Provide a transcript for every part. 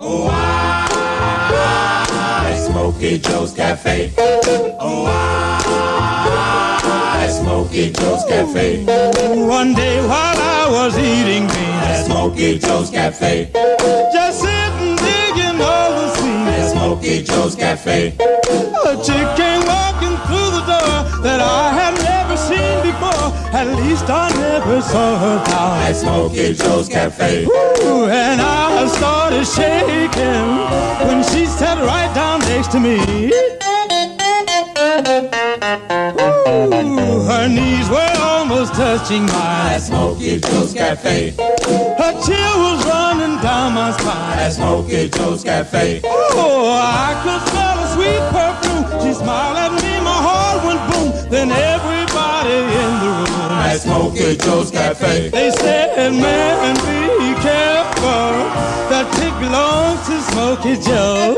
Oh, I, Smokey Joe's Cafe. Oh, I, Smokey Joe's Cafe. One day while I was eating beans at Smokey Joe's Cafe, just sitting digging all the scenes at Smokey Joe's Cafe, a chick came walking through the door that I had never seen before. At least I never saw her down at Smokey Joe's Cafe. Ooh, and I started shaking when she sat right down next to me. Ooh, her knees were almost touching mine at Smokey Joe's Cafe. Her chill was running down my spine at Smokey Joe's Cafe. Oh, I could smell a sweet perfume. She smiled at me, my heart went boom. Then everybody in the room at Smokey Joe's Cafe, they said, man, be careful, that chick belongs to Smokey Joe.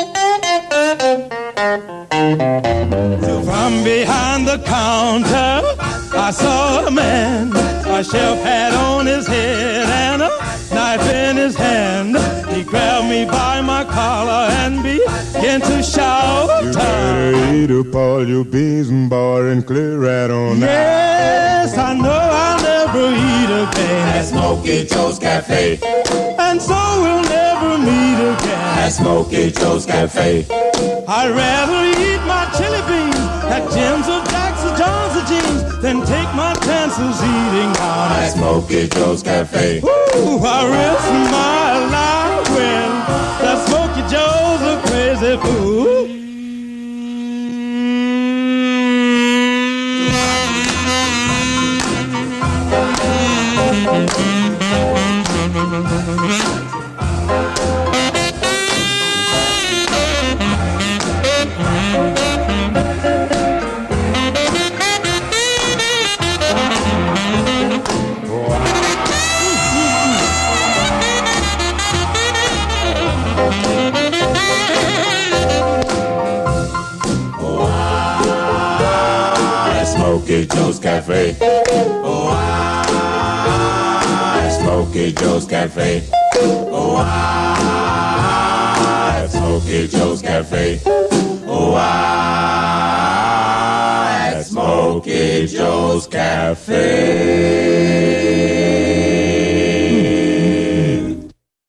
So from behind the counter I saw a man, a shelf hat on his head and a knife in his hand. He grabbed me by my collar and began to shout, "You better eat up all your beans and bar and clear right on out." Yes, I know I'll never eat again at Smokey Joe's Cafe, and so we'll never meet again at Smokey Joe's Cafe. I'd rather eat my chili beans at Jim's or Jack's or John's or Jean's than take my chances eating out at Smokey Joe's Cafe. Ooh, I risk my life when that Smokey Joe's a crazy fool. Smokey Joe's Cafe. Oh, I, Smokey Joe's Cafe. Oh, I, Smokey Joe's Cafe. Oh, I, Smokey Joe's Cafe.